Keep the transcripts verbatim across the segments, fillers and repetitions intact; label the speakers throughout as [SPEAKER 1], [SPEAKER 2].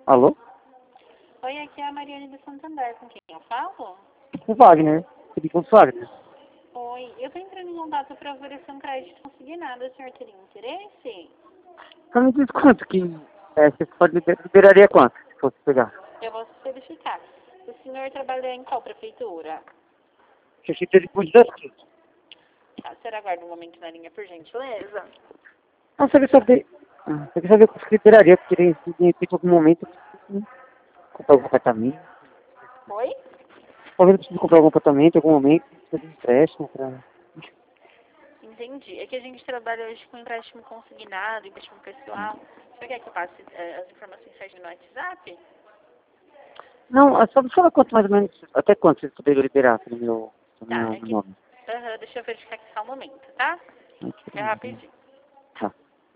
[SPEAKER 1] Alô?
[SPEAKER 2] Oi, aqui é a Mariane de Santander, com quem eu falo?
[SPEAKER 1] O Wagner. Pedi com o Wagner.
[SPEAKER 2] Oi, eu tô entrando em contato para oferecer um crédito consignado. O senhor teria interesse?
[SPEAKER 1] Só me diz quanto que é, você pode liber- liberaria quanto, se fosse pegar?
[SPEAKER 2] Eu vou verificar. O senhor trabalha em qual prefeitura?
[SPEAKER 1] Que eu achei que ele podia aqui.
[SPEAKER 2] Tá, o senhor aguarda um momento na linha, por gentileza?
[SPEAKER 1] Ah, você quer saber? Ah, você quer saber quanto que liberaria, porque de de repente, em algum momento, eu preciso comprar algum apartamento.
[SPEAKER 2] Oi?
[SPEAKER 1] Talvez eu precise comprar algum apartamento em algum momento, precisa de empréstimo pra...
[SPEAKER 2] Entendi. É que a gente trabalha hoje com empréstimo consignado, empréstimo pessoal. O senhor quer que eu passe eh, as informações certas no WhatsApp?
[SPEAKER 1] Não, é só me fala quanto mais ou menos, até quanto vocês poderiam liberar pelo meu, pelo
[SPEAKER 2] Tá,
[SPEAKER 1] meu
[SPEAKER 2] é que...
[SPEAKER 1] nome.
[SPEAKER 2] Aham, deixa eu verificar aqui só um momento, tá? É rapidinho.
[SPEAKER 1] Tá.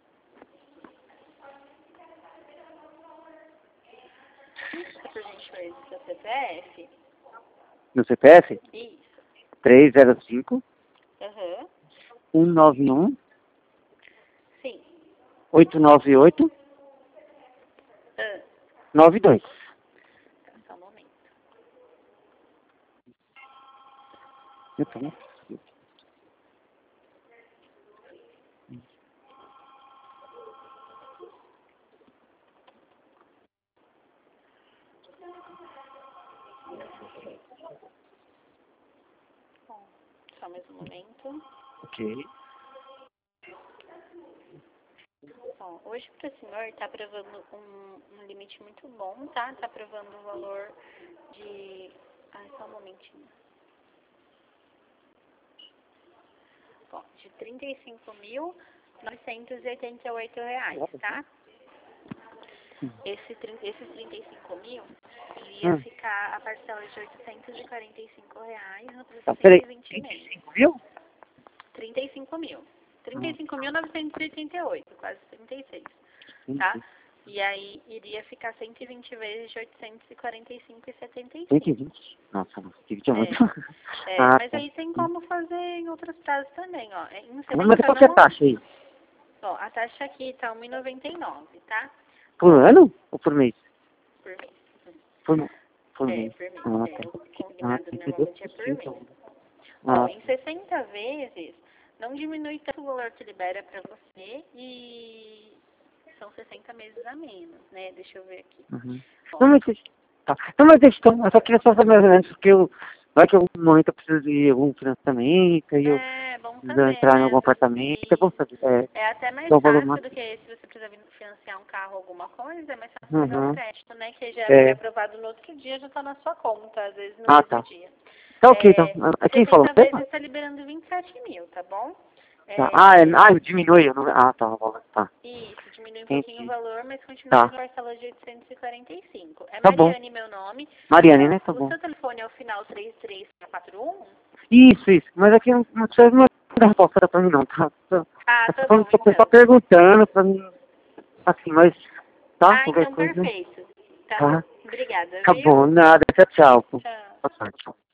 [SPEAKER 2] Por gentileza, seu C P F?
[SPEAKER 1] Meu C P F?
[SPEAKER 2] Isso.
[SPEAKER 1] três zero cinco,
[SPEAKER 2] Aham.
[SPEAKER 1] um nove um,
[SPEAKER 2] Sim.
[SPEAKER 1] oito nove oito,
[SPEAKER 2] Ah,
[SPEAKER 1] nove dois.
[SPEAKER 2] só um momento.
[SPEAKER 1] Eu tô, né?
[SPEAKER 2] Bom, só mais um momento.
[SPEAKER 1] Ok.
[SPEAKER 2] Bom, hoje para o senhor está aprovando um, um limite muito bom, tá? Está aprovando o valor de... Ai, só um momentinho. Bom, de trinta e cinco mil novecentos e oitenta e oito reais, tá? Esse, trin- esses trinta e cinco mil iria
[SPEAKER 1] Hum.
[SPEAKER 2] ficar a parcela de oitocentos e quarenta e cinco reais no
[SPEAKER 1] Tá,
[SPEAKER 2] prazo de
[SPEAKER 1] peraí.
[SPEAKER 2] cento e vinte meses.
[SPEAKER 1] cinco mil?
[SPEAKER 2] trinta e cinco mil. trinta e
[SPEAKER 1] Ah,
[SPEAKER 2] cinco mil novecentos e oitenta e oito, quase trinta e seis,
[SPEAKER 1] sim,
[SPEAKER 2] tá?
[SPEAKER 1] sim.
[SPEAKER 2] E aí iria ficar cento e vinte vezes de oitocentos e quarenta e cinco e setenta e
[SPEAKER 1] cento e
[SPEAKER 2] cinco.
[SPEAKER 1] vinte. Nossa, cento e vinte é muito.
[SPEAKER 2] É, é,
[SPEAKER 1] Ah,
[SPEAKER 2] mas
[SPEAKER 1] tá.
[SPEAKER 2] aí tem como fazer em outros prazos também, ó. É, Em
[SPEAKER 1] Mas
[SPEAKER 2] setenta
[SPEAKER 1] qual que é a
[SPEAKER 2] não,
[SPEAKER 1] taxa aí?
[SPEAKER 2] ó, a taxa aqui tá um e noventa e nove, tá?
[SPEAKER 1] Por ano ou por mês?
[SPEAKER 2] Por mês.
[SPEAKER 1] Por, por
[SPEAKER 2] É,
[SPEAKER 1] mês.
[SPEAKER 2] por mês.
[SPEAKER 1] Ah,
[SPEAKER 2] É,
[SPEAKER 1] tá.
[SPEAKER 2] o
[SPEAKER 1] Ah,
[SPEAKER 2] combinado
[SPEAKER 1] trinta e dois
[SPEAKER 2] normalmente é
[SPEAKER 1] por
[SPEAKER 2] por mês.
[SPEAKER 1] cento.
[SPEAKER 2] Ó,
[SPEAKER 1] Ah,
[SPEAKER 2] em sessenta vezes, não diminui tanto o valor que libera pra você e são sessenta meses a menos, né? Deixa eu ver aqui.
[SPEAKER 1] uhum.
[SPEAKER 2] Ó,
[SPEAKER 1] Não, mas, tá. Não, mas deixa, então, eu só queria só saber mais ou menos, porque eu, vai que em algum momento eu preciso de algum financiamento, aí eu
[SPEAKER 2] é bom
[SPEAKER 1] preciso
[SPEAKER 2] saber,
[SPEAKER 1] entrar em
[SPEAKER 2] né?
[SPEAKER 1] algum apartamento, é bom
[SPEAKER 2] Isso.
[SPEAKER 1] saber, é,
[SPEAKER 2] É até mais
[SPEAKER 1] é o valor
[SPEAKER 2] fácil do
[SPEAKER 1] máximo.
[SPEAKER 2] que se você precisar vir financiar um carro ou alguma coisa, é mais fácil pegar um
[SPEAKER 1] Uhum.
[SPEAKER 2] crédito, né? Que já foi
[SPEAKER 1] É.
[SPEAKER 2] aprovado no outro dia, já tá na sua conta, às vezes no
[SPEAKER 1] Ah,
[SPEAKER 2] mesmo
[SPEAKER 1] tá.
[SPEAKER 2] dia.
[SPEAKER 1] Tá ok, então.
[SPEAKER 2] É,
[SPEAKER 1] Ah, quem falou?
[SPEAKER 2] sessenta
[SPEAKER 1] Você?
[SPEAKER 2] vezes está liberando vinte e sete mil, tá bom?
[SPEAKER 1] Tá. Ah, é,
[SPEAKER 2] É,
[SPEAKER 1] ah, diminui. eu não- Ah, tá, o valor. Tá.
[SPEAKER 2] isso, diminui um pouquinho o
[SPEAKER 1] Entendi.
[SPEAKER 2] valor, mas continua a
[SPEAKER 1] Tá.
[SPEAKER 2] mesma parcela de oitocentos e quarenta e cinco. É
[SPEAKER 1] Tá bom.
[SPEAKER 2] Mariane meu nome. O
[SPEAKER 1] Mariane,
[SPEAKER 2] seu,
[SPEAKER 1] né? Tá
[SPEAKER 2] o
[SPEAKER 1] bom.
[SPEAKER 2] seu telefone é o final três três quatro um?
[SPEAKER 1] Isso, isso. Mas aqui não não precisa não dar resposta pra mim, não, tá? Só-
[SPEAKER 2] Ah,
[SPEAKER 1] É
[SPEAKER 2] tá
[SPEAKER 1] só,
[SPEAKER 2] bom,
[SPEAKER 1] só, só
[SPEAKER 2] então.
[SPEAKER 1] perguntando pra mim. Assim, mas. Tá?
[SPEAKER 2] Ah,
[SPEAKER 1] Qualquer
[SPEAKER 2] então
[SPEAKER 1] coisa.
[SPEAKER 2] perfeito. Tá bom.
[SPEAKER 1] Tá.
[SPEAKER 2] Obrigada,
[SPEAKER 1] Tá
[SPEAKER 2] viu?
[SPEAKER 1] bom, nada. Tchau, tchau.
[SPEAKER 2] Tchau.
[SPEAKER 1] Boa tarde.